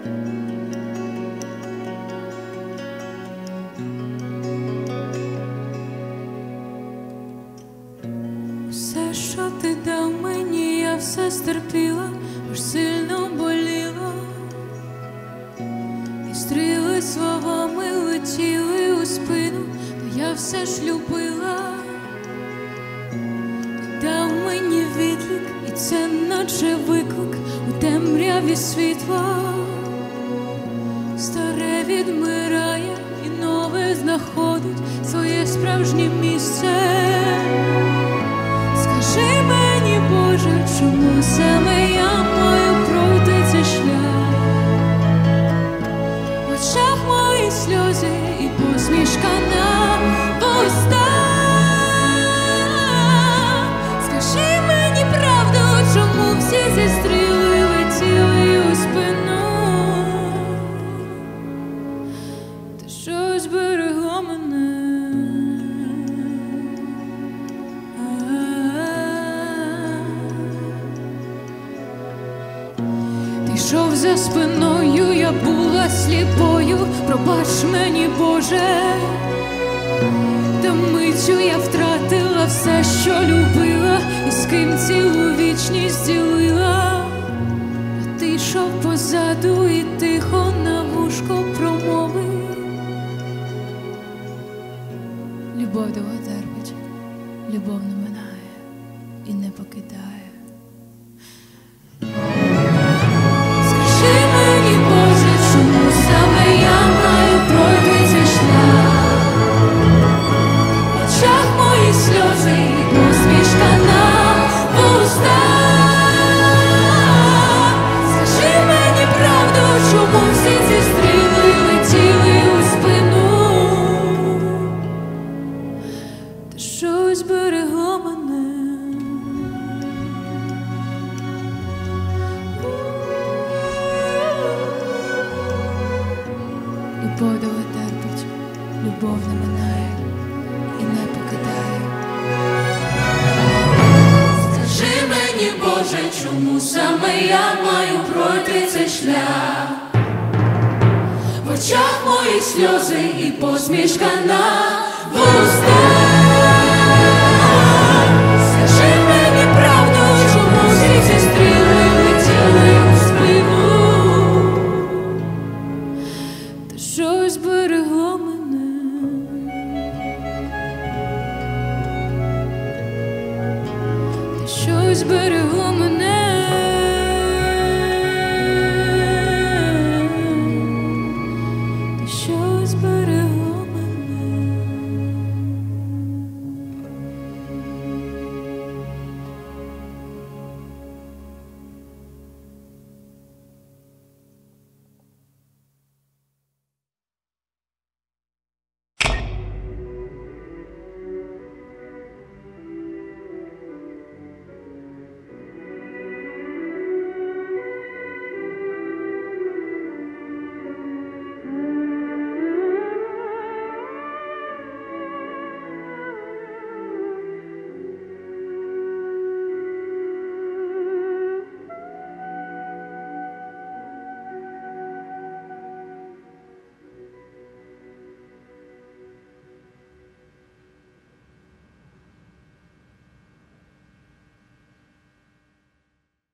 Все, що ти дав мені, я все стерпіла, аж сильно боліло. І стріли словами летіли у спину, та я все ж любила. Ти дав мені відлік, і це наче виклик у темряві світла. Старе відмирає і нове знаходить своє справжнє місце. Скажи мені, Боже, чому саме я маю пройти цей шлях? В очах мої сльози і посмішка на вустах. Скажи мені правду, чому всі ці стріли летіли у спину? Та щось берегло мене. Ти йшов за спиною, я була сліпою, пробач мені, Боже. Та миттю я втратила все, що любила, і з ким цілу вічність ділила. А ти йшов позаду і тихо на вушко промовив: любов довго терпить, любов не минає і не покидає. Щось берегло мене. Любов довго терпить, любов не минає і не покидає. Скажи мені, Боже, чому саме я маю пройти цей шлях? В очах мої сльози і посмішка на вустах.